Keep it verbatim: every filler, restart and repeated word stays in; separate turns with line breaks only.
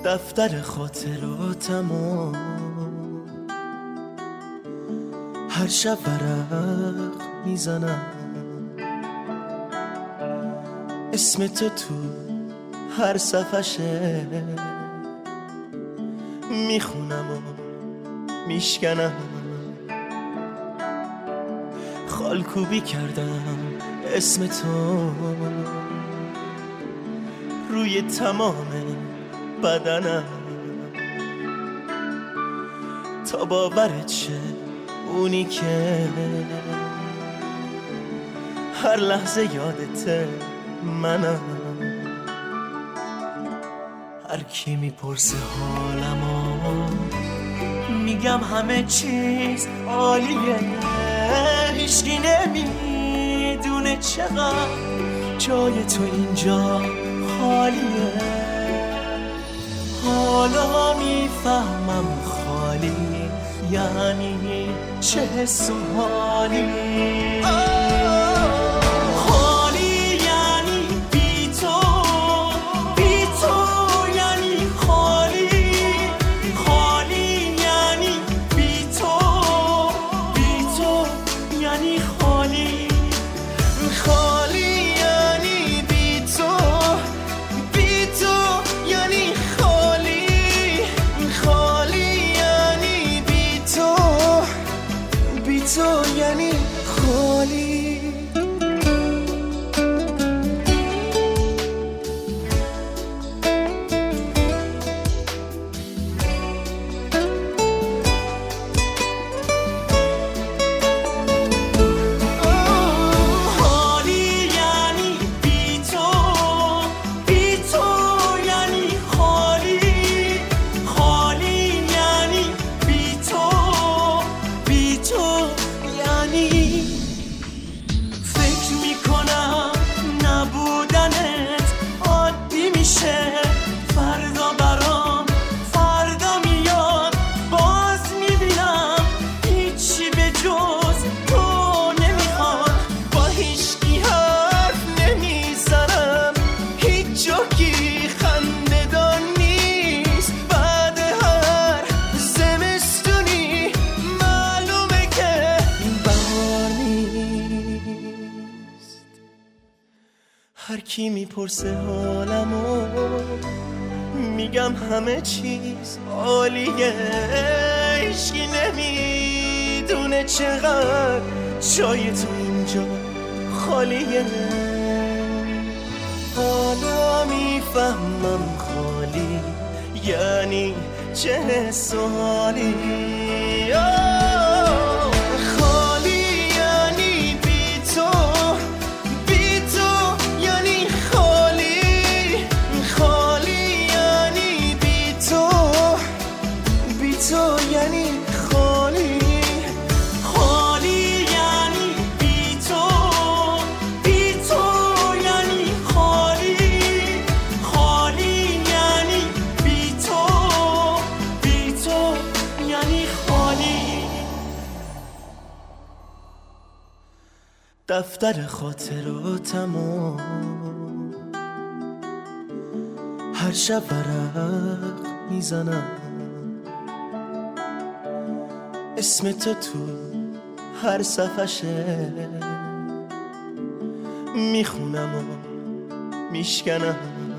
دفتر خاطراتمو هر شب ورق میزنم، اسم تو تو هر صفحشه میخونم و میشکنم، خالکوبی کردم اسم تو روی تمام بدنم تا باورت شه اونی که هر لحظه یادته منم. هر کی میپرسه حالمو میگم همه چیز عالیه، هیچکی نمیدونه چقدر جای تو اینجا خالیه. حالا میفهمم خالی یعنی چه حس و حالی. خالی یعنی بی تو، بی تو یعنی خالی. خالی یعنی بی تو، بی تو یعنی خالی. خالی یعنی بی تو، بی تو یعنی خالی. خالی یعنی بی تو، بی تو یعنی خالی. هر کی میپرسه حالمو میگم همه چیز عالیه، هیچکی نمیدونه چقدر جای تو اینجا خالیه. حالا میفهمم خالی یعنی چه حس و حالی. دفتر خاطراتمو هر شب ورق میزنم، اسم تو تو هر صفحشه میخونم و میشکنم،